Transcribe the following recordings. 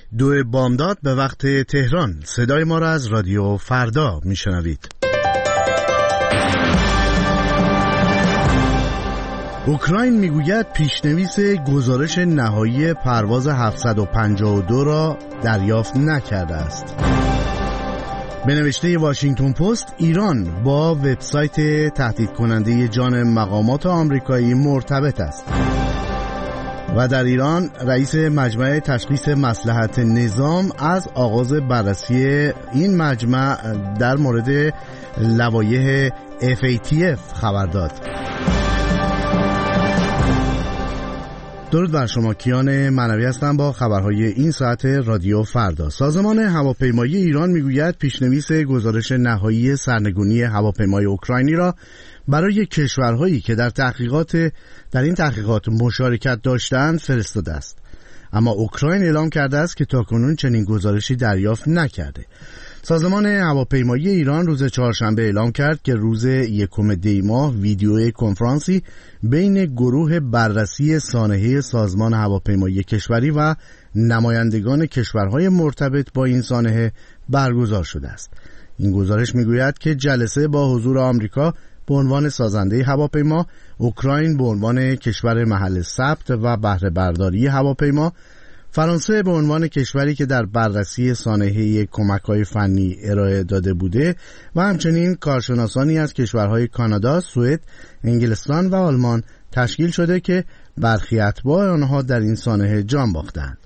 2 بامداد به وقت تهران. صدای ما را از رادیو فردا میشنوید. اوکراین میگوید پیشنویس گزارش نهایی پرواز 752 را دریافت نکرده است. به نوشته واشنگتن پست، ایران با وبسایت تهدید کننده جان مقامات آمریکایی مرتبط است. و در ایران رئیس مجمع تشخیص مصلحت نظام از آغاز بررسی این مجمع در مورد لوایح FATF خبر داد. درود بر شما، کیان معنوی هستم با خبرهای این ساعت رادیو فردا. سازمان هواپیمایی ایران میگوید پیشنویس گزارش نهایی سرنگونی هواپیمای اوکراینی را برای کشورهایی که در این تحقیقات مشارکت داشتند فرستاده است. اما اوکراین اعلام کرده است که تاکنون چنین گزارشی دریافت نکرده. سازمان هواپیمایی ایران روز چهارشنبه اعلام کرد که روز 1 دی ماه ویدیو کنفرانسی بین گروه بررسی سانحه سازمان هواپیمایی کشوری و نمایندگان کشورهای مرتبط با این سانحه برگزار شده است. این گزارش میگوید که جلسه با حضور آمریکا به عنوان سازنده هواپیما، اوکراین به عنوان کشور محل ثبت و بهره برداری هواپیما، فرانسه به عنوان کشوری که در بررسی سانحه کمک‌های فنی ارائه داده بوده و همچنین کارشناسانی از کشورهای کانادا، سوئد، انگلستان و آلمان تشکیل شده که برخی اتباع آنها در این سانحه جان باختند.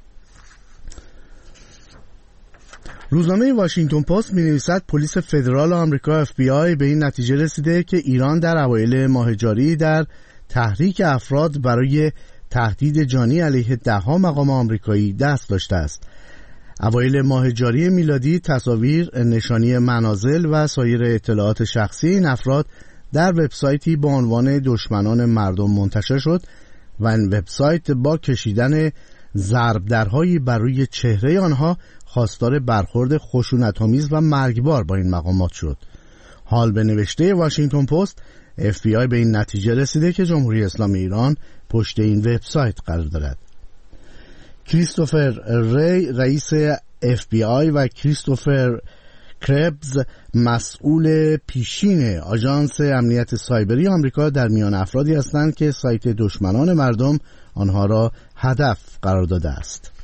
روزنامه واشنگتن پست می‌نویسد پلیس فدرال آمریکا FBI به این نتیجه رسیده که ایران در اوایل ماه جاری در تحریک افراد برای تهدید جانی علیه 10 مقام آمریکایی دست داشته است. اوایل ماه جاری میلادی تصاویر، نشانی منازل و سایر اطلاعات شخصی این افراد در وبسایتی با عنوان دشمنان مردم منتشر شد و این وبسایت با کشیدن ضربدرهایی بر روی چهره آنها خواستار برخورد خشونت‌آمیز و مرگبار با این مقامات شد. حال به نوشته واشنگتن پست، FBI به این نتیجه رسیده که جمهوری اسلامی ایران پشت این وبسایت قرار دارد. کریستوفر ری رئیس FBI و کریستوفر کربز مسئول پیشین آژانس امنیت سایبری آمریکا در میان افرادی هستند که سایت دشمنان مردم آنها را هدف قرار داده است.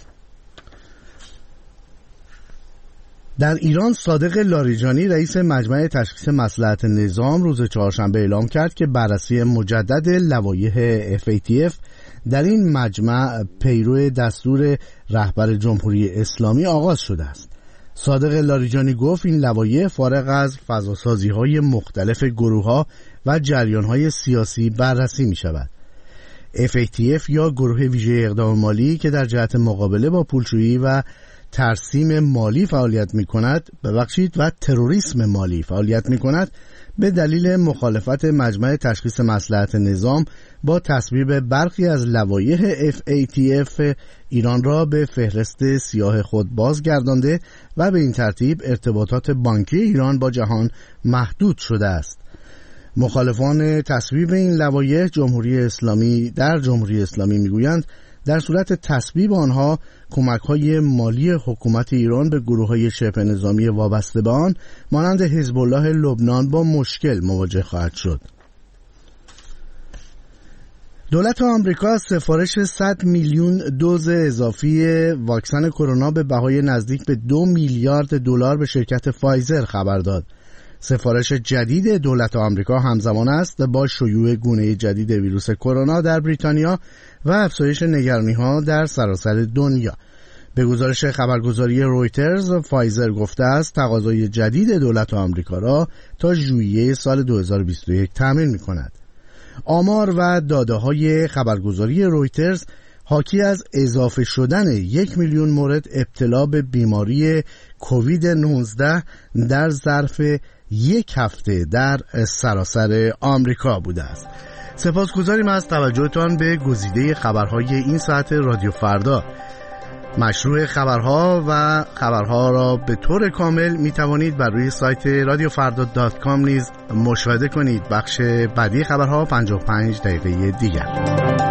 در ایران صادق لاریجانی رئیس مجمع تشخیص مصلحت نظام روز چهارشنبه اعلام کرد که بررسی مجدد لوایح FATF در این مجمع پیرو دستور رهبر جمهوری اسلامی آغاز شده است. صادق لاریجانی گفت این لوایح فارغ از فضاسازی‌های مختلف گروه‌ها و جریان‌های سیاسی بررسی می‌شود. FATF یا گروه ویژه اقدام مالی که در جهت مقابله با پولشویی و ترسیم مالی فعالیت می‌کند، و تروریسم مالی فعالیت می‌کند، به دلیل مخالفت مجمع تشخیص مصلحت نظام با تصویب برخی از لوایح FATF ایران را به فهرست سیاه خود بازگردانده و به این ترتیب ارتباطات بانکی ایران با جهان محدود شده است. مخالفان تصویب این لوایح جمهوری اسلامی میگویند در صورت تصویب آنها کمک‌های مالی حکومت ایران به گروه‌های شبه نظامی وابسته به آن مانند حزب الله لبنان با مشکل مواجه خواهد شد. دولت آمریکا از سفارش 100 میلیون دوز اضافی واکسن کرونا به بهای نزدیک به 2 میلیارد دلار به شرکت فایزر خبر داد. سفارش جدید دولت آمریکا همزمان است با شیوع گونه جدید ویروس کرونا در بریتانیا و افزایش نگرانی‌ها در سراسر دنیا. به گزارش خبرگزاری رویترز، فایزر گفته است تقاضای جدید دولت آمریکا را تا ژوئیه سال 2021 تامین می‌کند. آمار و داده‌های خبرگزاری رویترز حاکی از اضافه شدن 1 میلیون مورد ابتلا به بیماری کووید 19 در ظرف 1 هفته در سراسر آمریکا بوده است. سپاسگزاریم از توجهتان به گزیده خبرهای این ساعت رادیو فردا. مشروع خبرها را به طور کامل می توانید بر روی سایت radiofarda.com نیز مشاهده کنید. بخش بعدی خبرها 55 دقیقه دیگر.